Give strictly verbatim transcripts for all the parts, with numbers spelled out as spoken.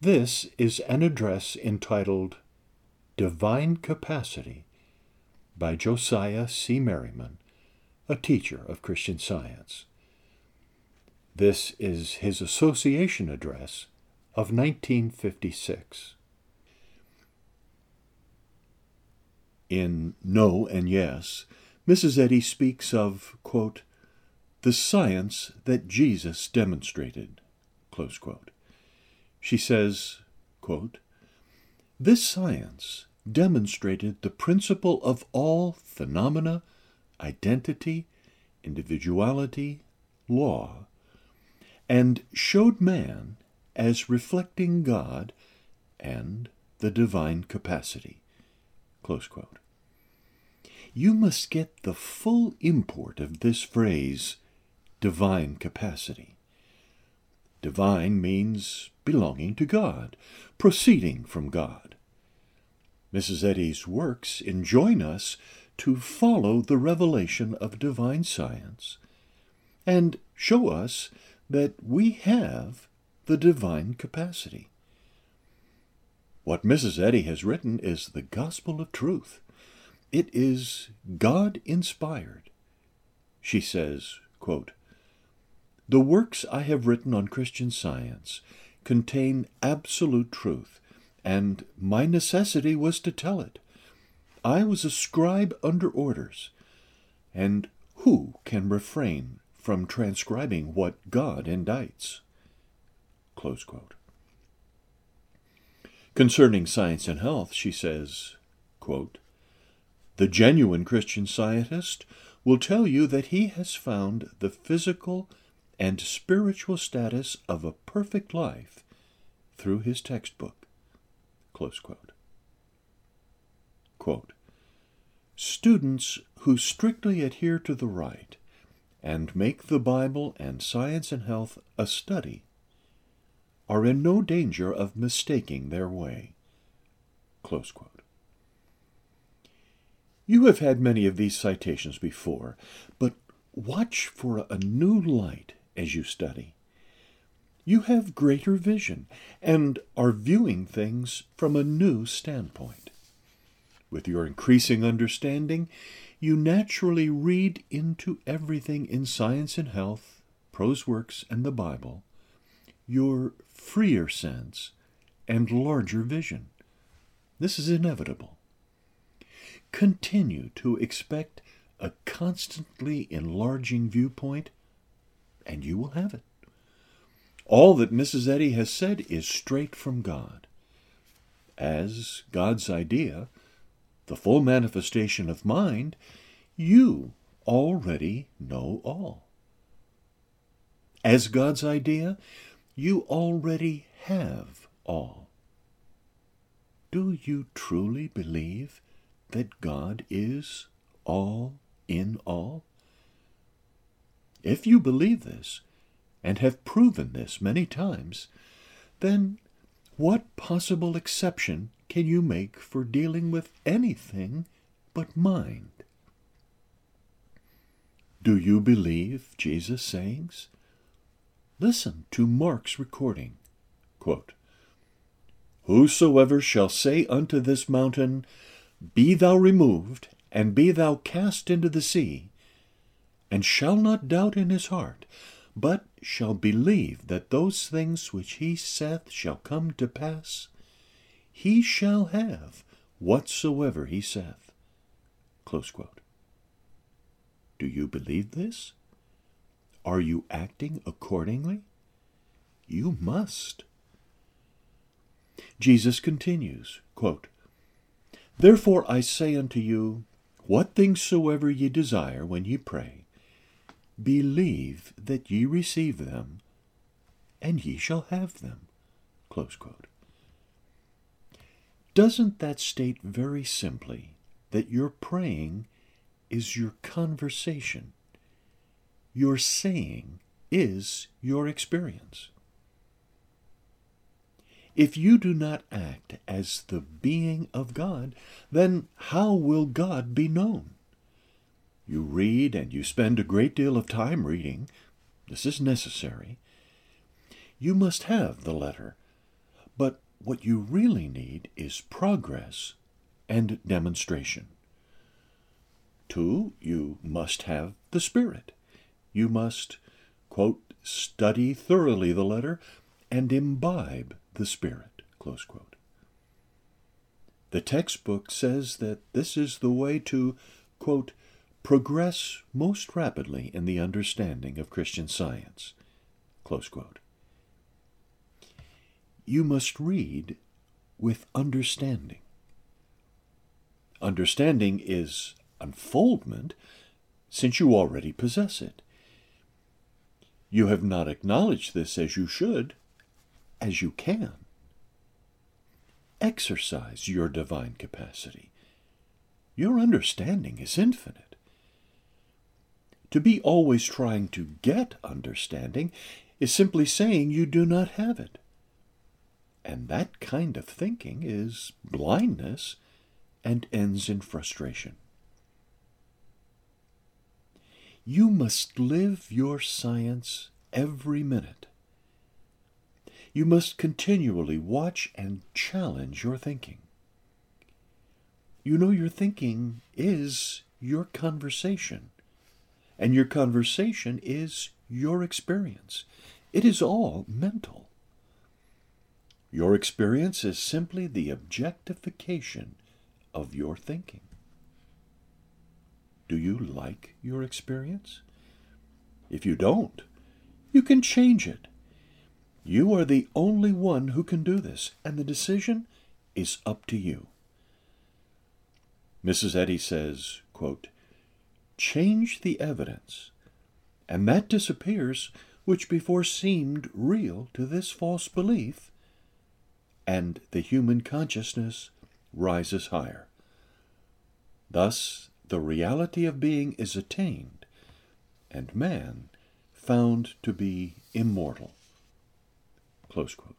This is an address entitled Divine Capacity by Josiah C. Merriman, a teacher of Christian Science. This is his association address of nineteen fifty-six. In No and Yes, Missus Eddy speaks of, quote, the science that Jesus demonstrated, close quote. She says, quote, this science demonstrated the principle of all phenomena, identity, individuality, law, and showed man as reflecting God and the divine capacity, close quote. You must get the full import of this phrase, divine capacity. Divine means belonging to God, proceeding from God. Missus Eddy's works enjoin us to follow the revelation of divine science and show us that we have the divine capacity. What Missus Eddy has written is the gospel of truth. It is God-inspired. She says, quote, the works I have written on Christian Science contain absolute truth, and my necessity was to tell it. I was a scribe under orders, and who can refrain from transcribing what God indicts? Close quote. Concerning science and health, she says, quote, the genuine Christian Scientist will tell you that he has found the physical and spiritual status of a perfect life through his textbook. Close quote. Quote, students who strictly adhere to the right and make the Bible and science and health a study are in no danger of mistaking their way. Close quote. You have had many of these citations before, but watch for a new light as you study. You have greater vision and are viewing things from a new standpoint. With your increasing understanding, you naturally read into everything in science and health, prose works, and the Bible, your freer sense and larger vision. This is inevitable. Continue to expect a constantly enlarging viewpoint, and you will have it. All that Missus Eddy has said is straight from God. As God's idea, the full manifestation of mind, you already know all. As God's idea, you already have all. Do you truly believe that God is all in all? If you believe this, and have proven this many times, then what possible exception can you make for dealing with anything but mind? Do you believe Jesus' sayings? Listen to Mark's recording. Quote, whosoever shall say unto this mountain, be thou removed, and be thou cast into the sea, and shall not doubt in his heart, but shall believe that those things which he saith shall come to pass, he shall have whatsoever he saith. Close quote. Do you believe this? Are you acting accordingly? You must. Jesus continues, quote, therefore I say unto you, what things soever ye desire when ye pray, believe that ye receive them, and ye shall have them. Close quote. Doesn't that state very simply that your praying is your conversation? Your saying is your experience. If you do not act as the being of God, then how will God be known? You read and you spend a great deal of time reading. This is necessary. You must have the letter. But what you really need is progress and demonstration. Two, you must have the Spirit. You must, quote, study thoroughly the letter and imbibe the Spirit, close quote. The textbook says that this is the way to, quote, progress most rapidly in the understanding of Christian Science, close quote. You must read with understanding. Understanding is unfoldment, since you already possess it. You have not acknowledged this as you should, as you can. Exercise your divine capacity. Your understanding is infinite. To be always trying to get understanding is simply saying you do not have it. And that kind of thinking is blindness and ends in frustration. You must live your science every minute. You must continually watch and challenge your thinking. You know, your thinking is your conversation, and your conversation is your experience. It is all mental. Your experience is simply the objectification of your thinking. Do you like your experience? If you don't, you can change it. You are the only one who can do this, and the decision is up to you. Missus Eddy says, quote, change the evidence, and that disappears which before seemed real to this false belief, and the human consciousness rises higher. Thus, the reality of being is attained, and man found to be immortal. Close quote.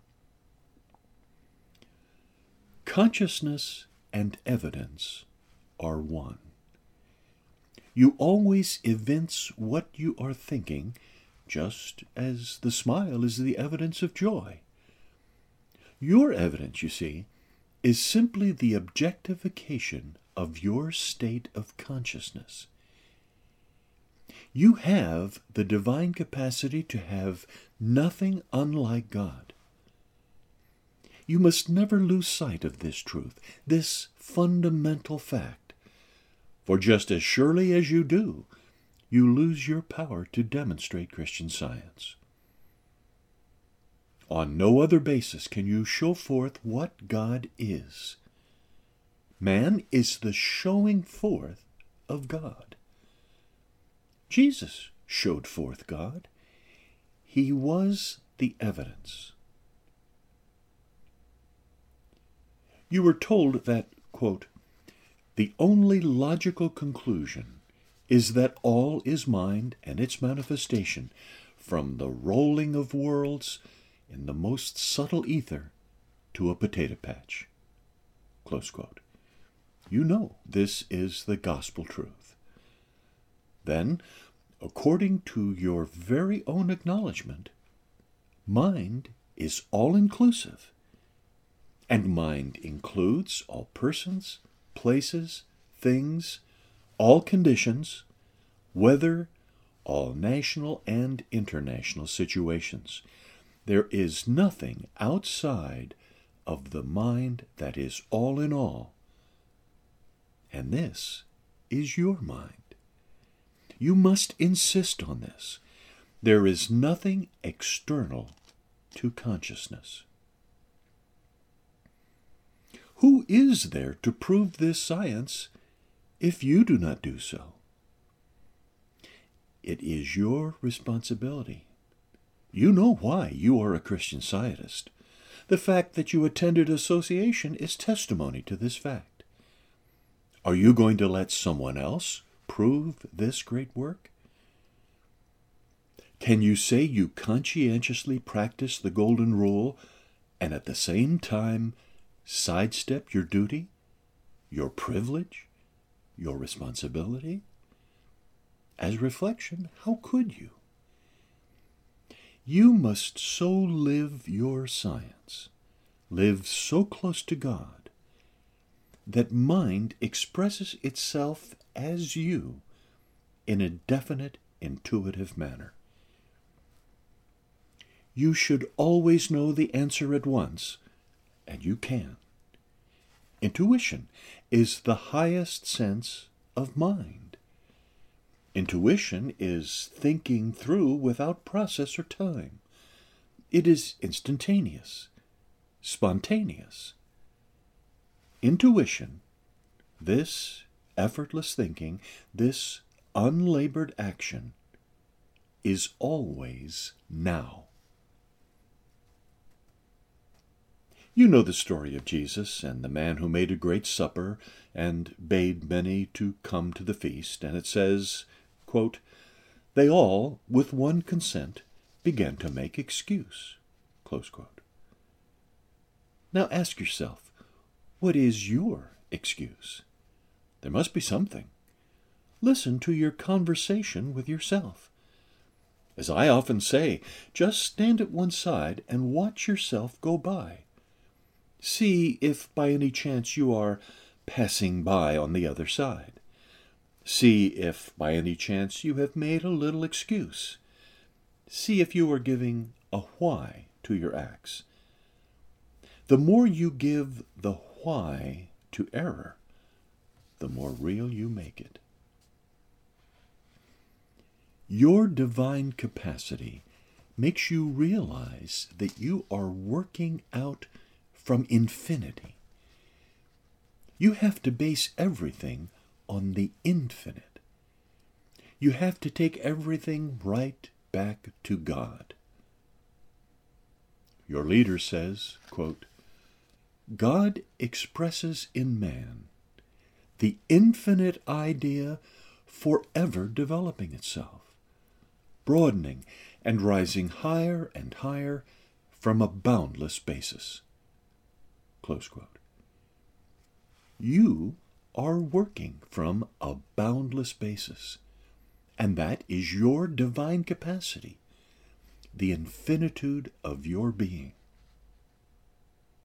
Consciousness and evidence are one. You always evince what you are thinking, just as the smile is the evidence of joy. Your evidence, you see, is simply the objectification of your state of consciousness. You have the divine capacity to have nothing unlike God. You must never lose sight of this truth, this fundamental fact, for just as surely as you do, you lose your power to demonstrate Christian Science. On no other basis can you show forth what God is. Man is the showing forth of God. Jesus showed forth God. He was the evidence. You were told that, quote, the only logical conclusion is that all is mind and its manifestation, from the rolling of worlds in the most subtle ether to a potato patch. Close quote. You know this is the gospel truth. Then, according to your very own acknowledgement, mind is all-inclusive, and mind includes all persons, places, things, all conditions, weather, all national and international situations. There is nothing outside of the mind that is all in all, and this is your mind. You must insist on this. There is nothing external to consciousness. Who is there to prove this science if you do not do so? It is your responsibility. You know why you are a Christian Scientist. The fact that you attended association is testimony to this fact. Are you going to let someone else prove this great work? Can you say you conscientiously practice the Golden Rule and at the same time sidestep your duty, your privilege, your responsibility? As reflection, how could you? You must so live your science live so close to God that mind expresses itself as you in a definite, intuitive manner. You should always know the answer at once, and you can. Intuition is the highest sense of mind. Intuition is thinking through without process or time. It is instantaneous, spontaneous. Intuition, this effortless thinking, this unlabored action, is always now. You know the story of Jesus and the man who made a great supper and bade many to come to the feast, and it says, quote, "They all, with one consent, began to make excuse." Close quote. Now ask yourself, what is your excuse? There must be something. Listen to your conversation with yourself. As I often say, just stand at one side and watch yourself go by. See if by any chance you are passing by on the other side. See if by any chance you have made a little excuse. See if you are giving a why to your acts. The more you give the why to error, the more real you make it. Your divine capacity makes you realize that you are working out from infinity. You have to base everything on the infinite. You have to take everything right back to God. Your leader says, quote, "God expresses in man the infinite idea forever developing itself, broadening and rising higher and higher from a boundless basis." Close quote. You are working from a boundless basis, and that is your divine capacity, the infinitude of your being.